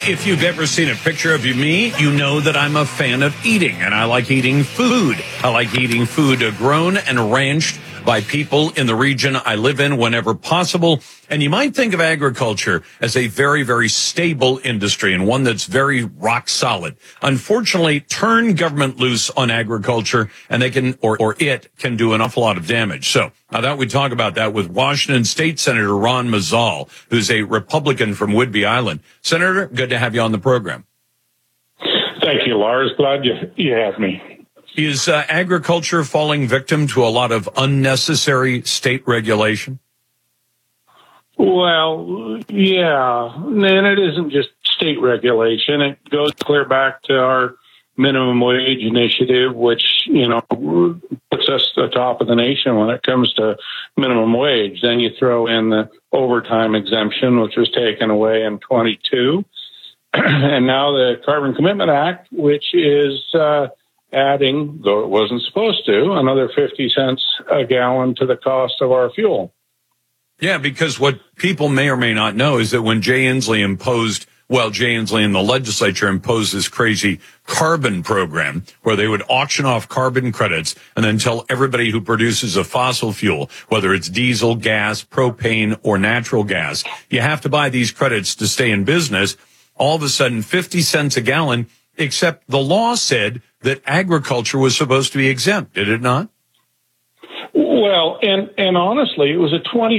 If you've ever seen a picture of me, you know that I'm a fan of eating, and I like eating food. I like eating food grown and ranched by people in the region I live in whenever possible. And you might think of agriculture as a very, very stable industry and one that's very rock solid. Unfortunately, turn government loose on agriculture and they can, or it can do an awful lot of damage. So I thought we'd talk about that with Washington State Senator Ron Mazzal, who's a Republican from Whidbey Island. Senator, good to have you on the program. Thank you, Lars. Glad you have me. Is agriculture falling victim to a lot of unnecessary state regulation? Well, yeah, and it isn't just state regulation. It goes clear back to our minimum wage initiative, which, puts us atop of the nation when it comes to minimum wage. Then you throw in the overtime exemption, which was taken away in 22. And now the Carbon Commitment Act, which is adding, though it wasn't supposed to, another 50 cents a gallon to the cost of our fuel. Yeah, because what people may or may not know is that when Jay Inslee and the legislature imposed this crazy carbon program where they would auction off carbon credits and then tell everybody who produces a fossil fuel, whether it's diesel, gas, propane, or natural gas, you have to buy these credits to stay in business. All of a sudden, 50 cents a gallon, except the law said that agriculture was supposed to be exempt, did it not? Well, and honestly, it was a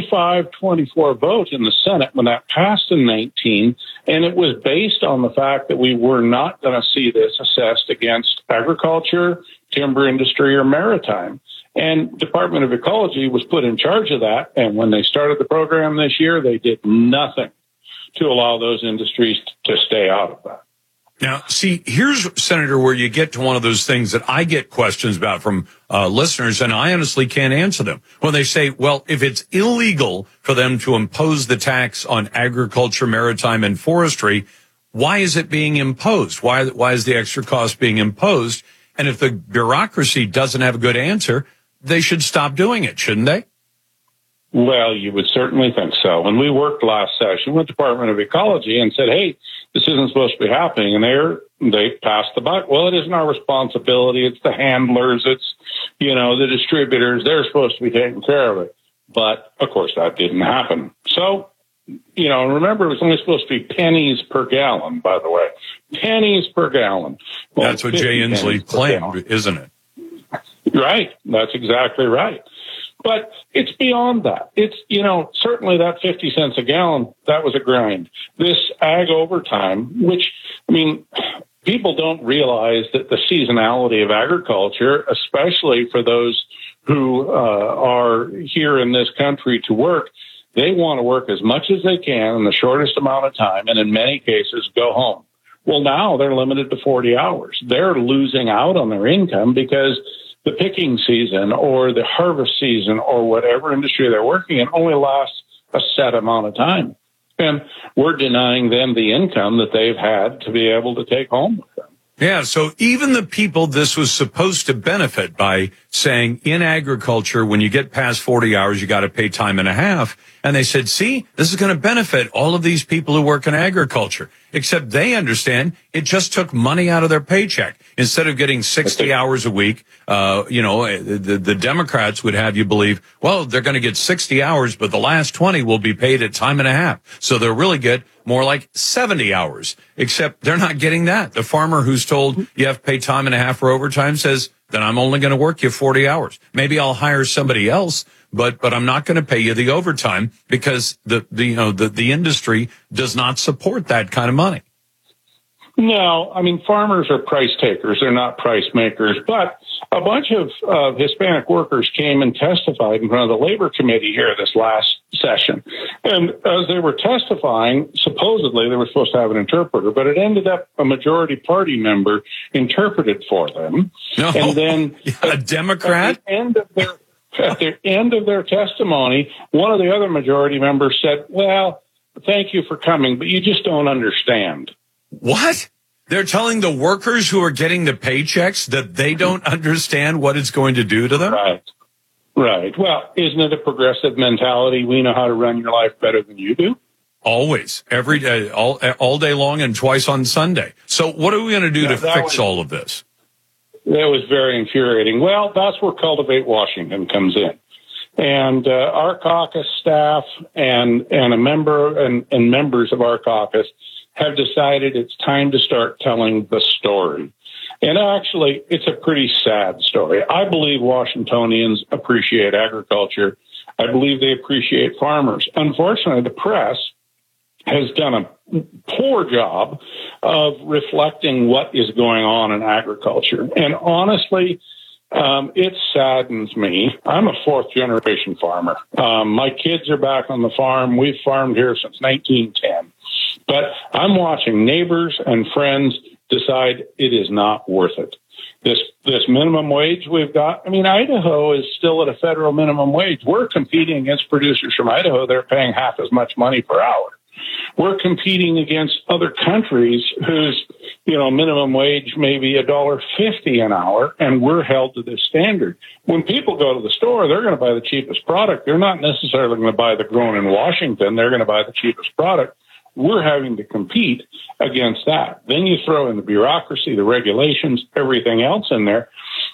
25-24 vote in the Senate when that passed in 19, and it was based on the fact that we were not going to see this assessed against agriculture, timber industry, or maritime. And Department of Ecology was put in charge of that, and when they started the program this year, they did nothing to allow those industries to stay out of that. Now, see, here's, Senator, where you get to one of those things that I get questions about from listeners, and I honestly can't answer them. When they say, well, if it's illegal for them to impose the tax on agriculture, maritime, and forestry, why is it being imposed? Why is the extra cost being imposed? And if the bureaucracy doesn't have a good answer, they should stop doing it, shouldn't they? Well, you would certainly think so. When we worked last session with Department of Ecology and said, hey, this isn't supposed to be happening, and they passed the buck. Well, it isn't our responsibility. It's the handlers. It's, the distributors. They're supposed to be taking care of it. But, of course, that didn't happen. So, remember, it was only supposed to be pennies per gallon, by the way. Pennies per gallon. Well, that's what Jay Inslee claimed, isn't it? Right. That's exactly right. But it's beyond that. It's, certainly that 50 cents a gallon, that was a grind. This ag overtime, which, people don't realize that the seasonality of agriculture, especially for those who are here in this country to work, they want to work as much as they can in the shortest amount of time, and in many cases go home. Well, now they're limited to 40 hours. They're losing out on their income because the picking season or the harvest season or whatever industry they're working in only lasts a set amount of time. And we're denying them the income that they've had to be able to take home with them. Yeah, so even the people this was supposed to benefit by saying in agriculture, when you get past 40 hours, you got to pay time and a half. And they said, see, this is going to benefit all of these people who work in agriculture, except they understand it just took money out of their paycheck. Instead of getting 60 hours a week, the Democrats would have you believe, well, they're going to get 60 hours, but the last 20 will be paid at time and a half. So they'll really get more like 70 hours, except they're not getting that. The farmer who's told you have to pay time and a half for overtime says, then I'm only going to work you 40 hours. Maybe I'll hire somebody else, but I'm not going to pay you the overtime because the industry does not support that kind of money. No, farmers are price takers. They're not price makers. But a bunch of Hispanic workers came and testified in front of the Labor Committee here this last session. And as they were testifying, supposedly they were supposed to have an interpreter, but it ended up a majority party member interpreted for them. No, and then a Democrat? At the end of their testimony, one of the other majority members said, well, thank you for coming, but you just don't understand. What? They're telling the workers who are getting the paychecks that they don't understand what it's going to do to them? Right. Well, isn't it a progressive mentality? We know how to run your life better than you do. Always, every day, all day long and twice on Sunday. So what are we going to do to fix all of this? That was very infuriating. Well, that's where Cultivate Washington comes in. And our caucus staff and a member and members of our caucus have decided it's time to start telling the story. And actually, it's a pretty sad story. I believe Washingtonians appreciate agriculture. I believe they appreciate farmers. Unfortunately, the press has done a poor job of reflecting what is going on in agriculture. And honestly, it saddens me. I'm a fourth generation farmer. My kids are back on the farm. We've farmed here since 1910. But I'm watching neighbors and friends decide it is not worth it. This minimum wage we've got, I mean, Idaho is still at a federal minimum wage. We're competing against producers from Idaho. They're paying half as much money per hour. We're competing against other countries whose, minimum wage may be $1.50 an hour, and we're held to this standard. When people go to the store, they're going to buy the cheapest product. They're not necessarily going to buy the grown in Washington. They're going to buy the cheapest product. We're having to compete against that. Then you throw in the bureaucracy, the regulations, everything else in there.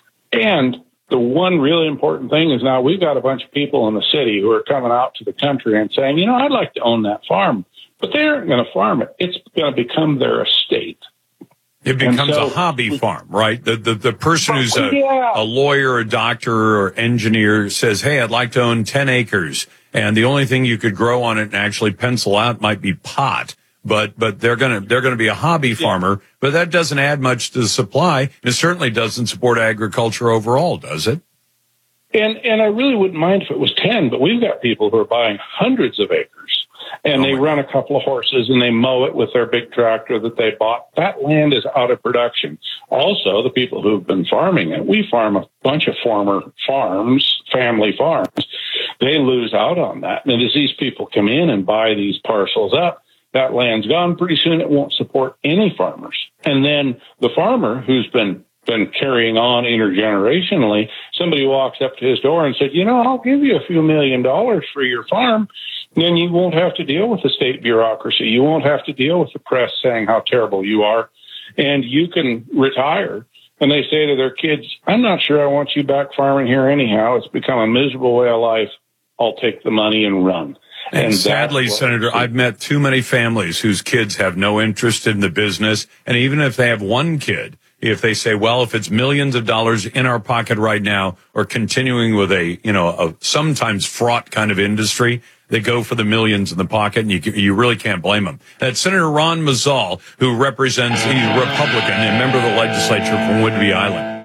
And the one really important thing is now we've got a bunch of people in the city who are coming out to the country and saying, I'd like to own that farm. But they aren't going to farm it. It's going to become their estate. It becomes a hobby farm, right? The person who's a lawyer, a doctor, or engineer says, hey, I'd like to own 10 acres. And the only thing you could grow on it and actually pencil out might be pot. But they're going to be a hobby farmer. But that doesn't add much to the supply. It certainly doesn't support agriculture overall, does it? And I really wouldn't mind if it was 10, but we've got people who are buying hundreds of acres. And they run a couple of horses and they mow it with their big tractor that they bought. That land is out of production. Also, the people who've been farming it, we farm a bunch of former farms, family farms. They lose out on that. And as these people come in and buy these parcels up, that land's gone. Pretty soon it won't support any farmers. And then the farmer who's been carrying on intergenerationally, somebody walks up to his door and said, I'll give you a few $1 million for your farm. Then you won't have to deal with the state bureaucracy. You won't have to deal with the press saying how terrible you are. And you can retire. And they say to their kids, I'm not sure I want you back farming here anyhow. It's become a miserable way of life. I'll take the money and run. And sadly, Senator, I've met too many families whose kids have no interest in the business. And even if they have one kid, if they say, well, if it's millions of dollars in our pocket right now, or continuing with a sometimes fraught kind of industry, they go for the millions in the pocket, and you really can't blame them. That's Senator Ron Mazzall, who represents, he's a Republican and member of the legislature from Whidbey Island.